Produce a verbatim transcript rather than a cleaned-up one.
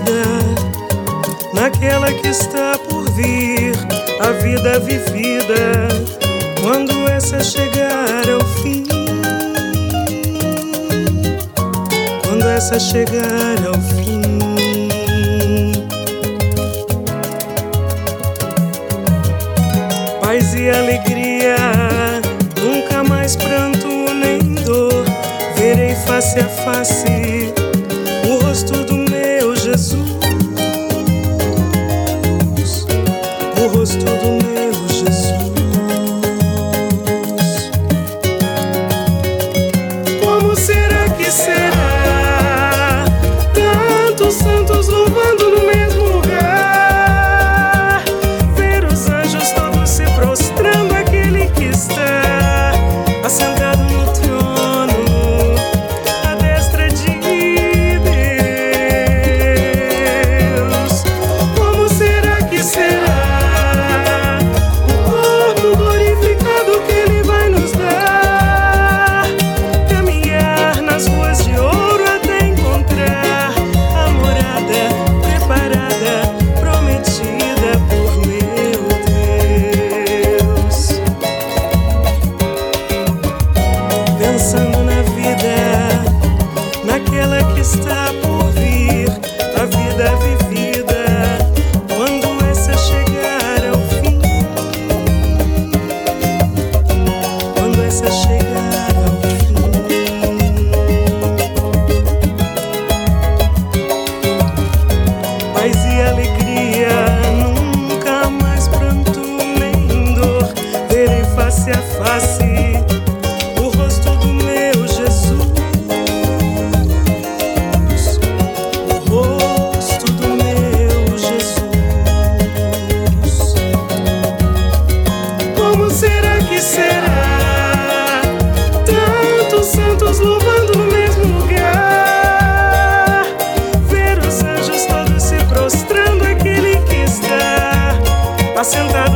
vida, naquela que está por vir, a vida vivida, quando essa chegar ao fim, quando essa chegar ao fim. Paz e alegria, nunca mais pranto nem dor, verei face a face o rosto do meu Jesus, o rosto do meu Jesus. Como será que será? Tantos santos louvando no mesmo lugar, ver os anjos todos se prostrando, aquele que está assentado no trono, à destra de Deus. Como será que será o corpo glorificado que Ele vai nos dar? Caminhar nas ruas de ouro até encontrar a morada preparada, prometida por meu Deus. Pensando na vida, naquela que está por vir, a vida vivida, quando essa chegar ao fim, quando essa chegar ao fim. Paz e alegria, nunca mais pranto nem dor, verei face a face o rosto do meu Jesus, o rosto do meu Jesus. Como será que será? Tantos santos louvando no mesmo lugar, ver os anjos todos se prostrando, aquele que está assentado